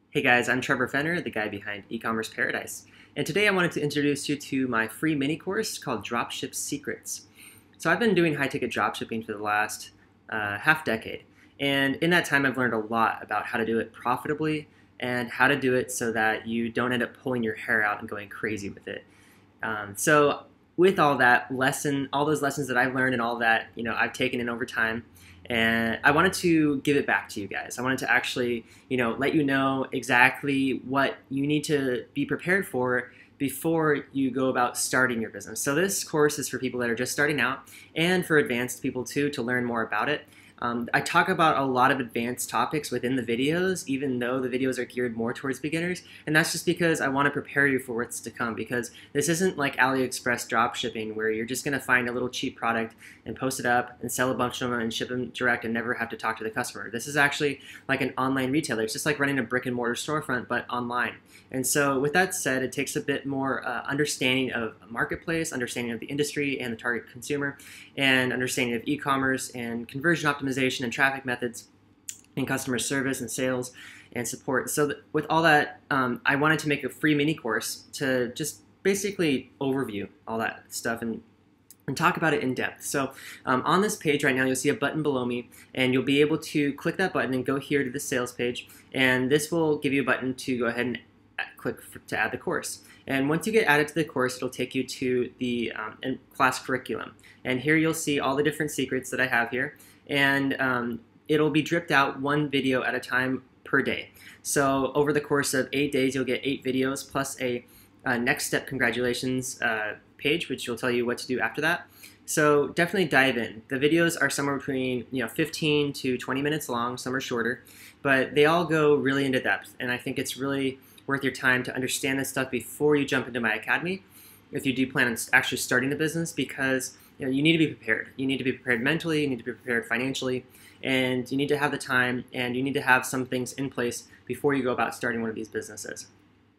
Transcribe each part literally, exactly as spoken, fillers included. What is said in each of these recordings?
Hey guys, I'm Trevor Fenner, the guy behind E-commerce Paradise. And today I wanted to introduce you to my free mini course called Dropship Secrets. So I've been doing high-ticket dropshipping for the last uh, half decade. And in that time I've learned a lot about how to do it profitably and how to do it so that you don't end up pulling your hair out and going crazy with it. Um, so with all that lesson, all those lessons that I've learned and all that, you know, I've taken in over time, and I wanted to give it back to you guys. I wanted to actually, you know, let you know exactly what you need to be prepared for before you go about starting your business. So this course is for people that are just starting out and for advanced people too to learn more about it. Um, I talk about a lot of advanced topics within the videos, even though the videos are geared more towards beginners, and that's just because I want to prepare you for what's to come, because this isn't like AliExpress dropshipping where you're just going to find a little cheap product and post it up and sell a bunch of them and ship them direct and never have to talk to the customer. This is actually like an online retailer. It's just like running a brick and mortar storefront, but online. And so with that said, it takes a bit more uh, understanding of a marketplace, understanding of the industry and the target consumer, and understanding of e-commerce and conversion optimization and traffic methods and customer service and sales and support. So that with all that, um, I wanted to make a free mini course to just basically overview all that stuff and and talk about it in depth. So um, on this page right now, you'll see a button below me, and you'll be able to click that button and go here to the sales page, and this will give you a button to go ahead and click for, to add the course. And once you get added to the course, it'll take you to the um, class curriculum. And here you'll see all the different secrets that I have here, and um, it'll be dripped out one video at a time per day. So over the course of eight days, you'll get eight videos plus a, a next step congratulations uh, page, which will tell you what to do after that. So definitely dive in. The videos are somewhere between you know fifteen to twenty minutes long. Some are shorter, but they all go really into depth, and I think it's really worth your time to understand this stuff before you jump into my academy, if you do plan on actually starting the business, because you know you need to be prepared. You need to be prepared mentally, you need to be prepared financially, and you need to have the time, and you need to have some things in place before you go about starting one of these businesses.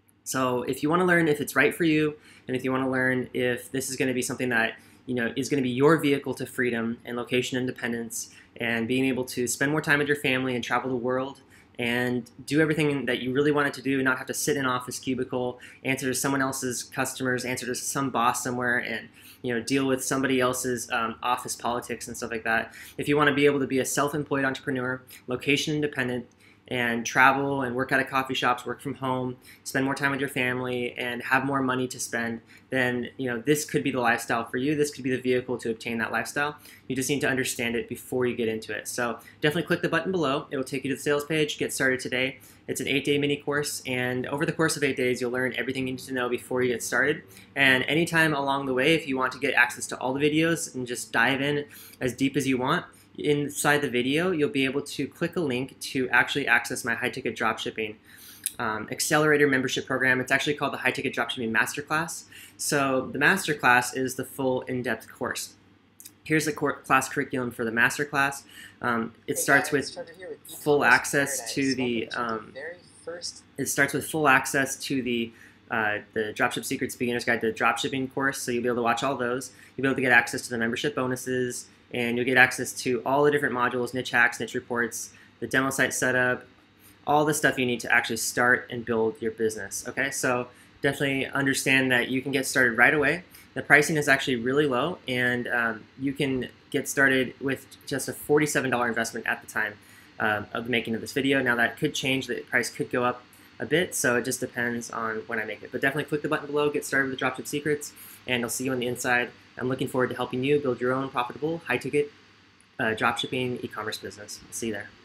So if you want to learn if it's right for you, and if you want to learn if this is going to be something that you know is going to be your vehicle to freedom and location independence and being able to spend more time with your family and travel the world and do everything that you really wanted to do, not have to sit in an office cubicle, answer to someone else's customers, answer to some boss somewhere, and you know deal with somebody else's um, office politics and stuff like that. If you want to be able to be a self-employed entrepreneur, location independent, and travel and work out of coffee shops, work from home, spend more time with your family, and have more money to spend, then you know this could be the lifestyle for you. This could be the vehicle to obtain that lifestyle. You just need to understand it before you get into it. So definitely click the button below. It will take you to the sales page. Get started today. It's an eight-day mini course, and over the course of eight days, you'll learn everything you need to know before you get started. And anytime along the way, if you want to get access to all the videos and just dive in as deep as you want, inside the video, you'll be able to click a link to actually access my high-ticket dropshipping um, accelerator membership program. It's actually called the High-Ticket Dropshipping Masterclass. So the Masterclass is the full in-depth course. Here's the class curriculum for the Masterclass. Um, it Hey starts guys, with Trevor here with full E-commerce access Paradise. to the Welcome to um, the very first. it starts with full access to the uh, the Dropship Secrets Beginner's Guide to Dropshipping course. So you'll be able to watch all those. You'll be able to get access to the membership bonuses, and you'll get access to all the different modules, niche hacks, niche reports, the demo site setup, all the stuff you need to actually start and build your business. Okay, so definitely understand that you can get started right away. The pricing is actually really low, and um, you can get started with just a forty-seven dollar investment at the time uh, of the making of this video. Now that could change, the price could go up a bit, so it just depends on when I make it. But definitely click the button below, get started with the Dropship Secrets, and I'll see you on the inside. I'm looking forward to helping you build your own profitable, high-ticket uh, dropshipping e-commerce business. I'll see you there.